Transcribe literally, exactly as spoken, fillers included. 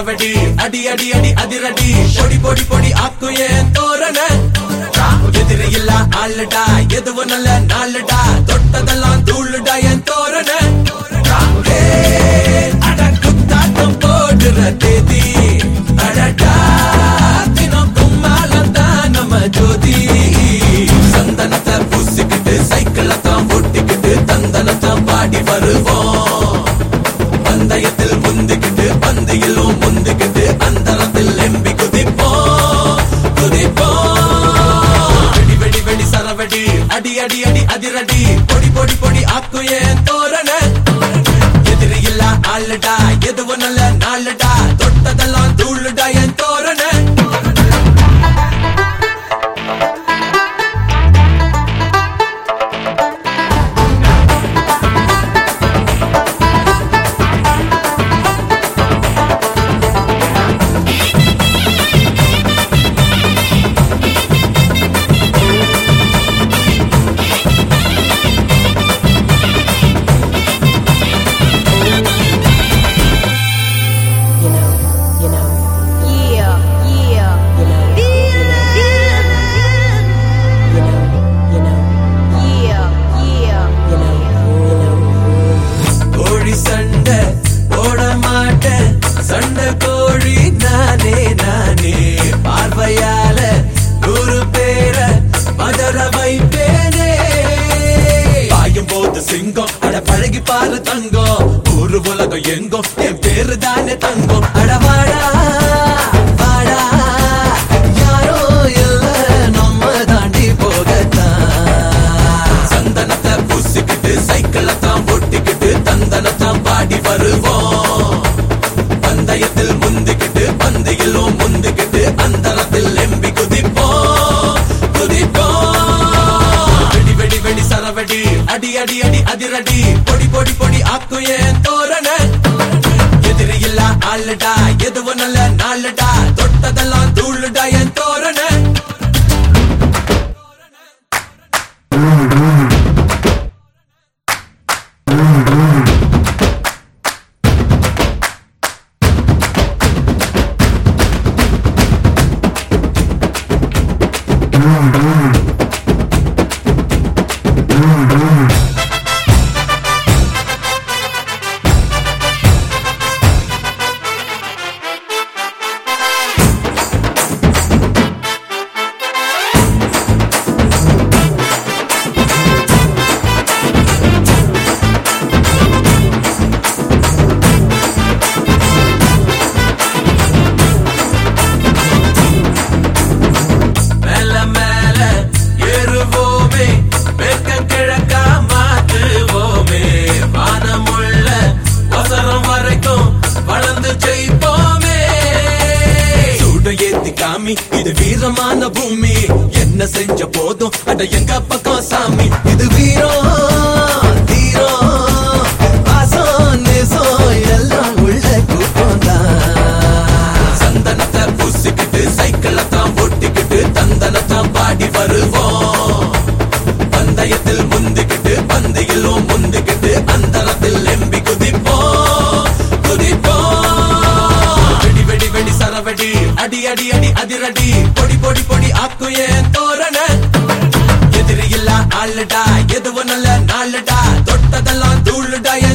சரவடி அடி அடி அடி அதிரடி பொடி பொடி பொடி ஆக்கு ஏன் தோரண எதிரி இல்ல ஆளுடா எதுவும் நல்ல நாளுடா தொட்டதெல்லாம் தூளுடா என் தோரண அட குத்தாட்டம் போடுற தேதி அடடா தினம் கும்மாலம் தான் நம்ம ஜோதி சந்தனத்தை பூசிக்கிட்டு சைக்கிளை தான் ஓட்டிக்கிட்டு தந்தனத்தான் பாடி வருவோம் பந்தயத்தில் முந்திக்கிட்டு பந்தையிலும் முந்திக்கிட்டு அந்தரத்தில் எம்பி குதிப்போம் குதிப்போம் வெடி வெடி வெடி சரவடி அடி அடி அடி அதிரடி பொடி பொடி பொடி ஆக்கு ஏன் தோரண எதிரி இல்ல ஆளுடா எதுவும் நல்ல நாளுடா தொட்டதெல்லாம் தூளுடா என் தோரண சிங்கம் அட பழகி பாரு தங்கம் ஊரு உலகம் எங்கும் என் பேரு தானே தங்கம் அட வாடா வாடா யாரோ இல்ல நம்ம தாண்டி போகத்தான் சந்தனத்தை பூசிக்கிட்டு சைக்கிளை தான் ஓட்டிக்கிட்டு தந்தனத்தான் பாடி வருவோம் பந்தயத்தில் முந்திக்கிட்டு பந்தையிலும் முந்திக்கிட்டு அந்தரத்தில் எம்பி குதிப்போம் குதிப்போம் வெடி வெடி வெடி சரவடி அடி அடி அடி அதிரடி பொடி பொடி பொடி ஆக்கு ஏன் தோரண எதிரி இல்ல ஆளுடா எதுவும் நல்ல நாளுடா தொட்டதெல்லாம் தூளுடா என் தோரண இது வீரமான பூமி என்ன செஞ்ச போதும் அட எங்க பக்கம் சாமி இது வீரம் தீரம் பாசம் நேசம் எல்லாம் உள்ள கூட்டம் தான் சந்தனத்தை பூசிக்கிட்டு சைக்கிளை தான் ஓட்டிக்கிட்டு தந்தனத்தான் பாடி வருவோம் பந்தயத்தில் முந்திக்கிட்டு பந்தையிலும் முந்திக்கிட்டு அந்தரத்தில் எம்பி குதிப்போம் குதிப்போம் வெடி வெடி வெடி சரவடி அடி அடி அடி அதிரடி பொடி பொடி பொடி ஆக்கு ஏன் தோரண எதிரி இல்ல ஆளுடா எதுவும் நல்ல நாளுடா தொட்டதெல்லாம் தூளுடா